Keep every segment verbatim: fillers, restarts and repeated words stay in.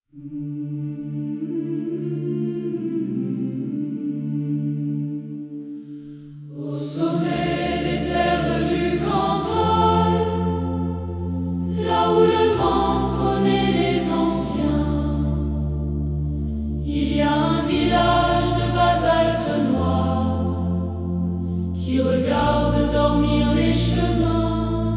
Au sommet des terres du Cantal, là où le vent connaît les anciens, il y a un village de basalte noir qui regarde dormir les chemins.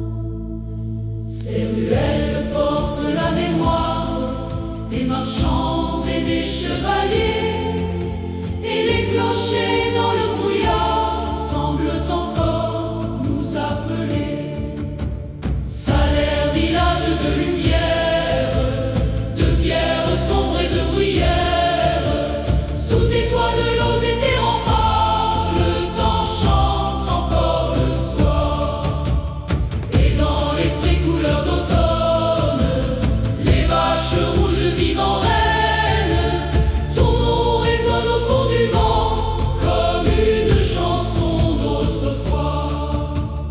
Ces ruelles portent la mémoire des marchands et des chevaliers, et les clochers dans le brouillard semblent encore nous appeler. Salaire, village de lumière, de pierre sombre et de bruyère, sous tes toits de l'ose et tes remparts, le temps chante encore le soir. Et dans les prés couleur d'automne, les vaches rouges vivent en reine, ton nom résonne au fond du vent comme une chanson d'autrefois.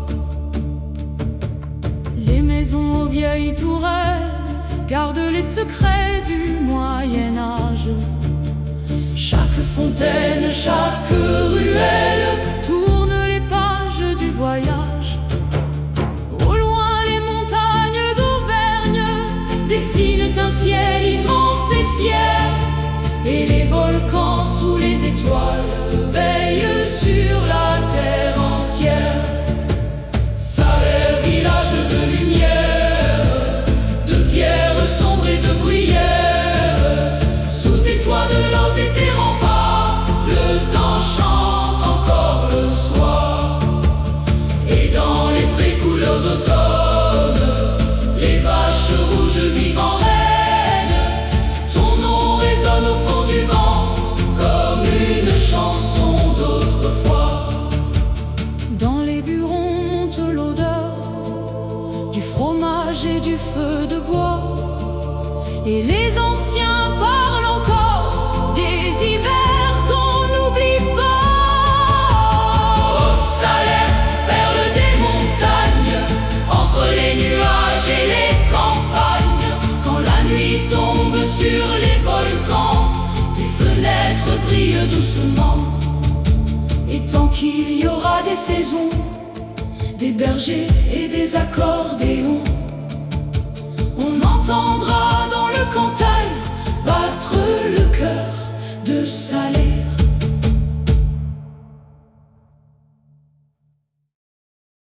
Les maisons aux vieilles tourelles gardent les secrets du Moyen-Âge. Chaque fontaine, chaque ruelle tourne les pages du voyage. Au loin, les montagnes d'Auvergne dessinent un ciel immense et fier, et les volcans sous les étoiles veillent sur la terre entière. Salaire, village de lumière, de pierre sombre et de bruyère, sous tes toits de l'ose et tes remparts, le temps chante encore le soir. Et dans les prés couleur d'automne, les vaches rouges vivent en reine, ton nom résonne au fond du vent comme une chanson d'autrefois. Dans les burons monte l'odeur du fromage et du feu de bois, et les anciens parlent encore des hivers qu'on n'oublie pas. Au Salaire, perle des montagnes, entre les nuages et les campagnes, quand la nuit tombe sur les volcans, tes fenêtres brillent doucement. Et tant qu'il y aura des saisons, des bergers et des accordéons, on entendra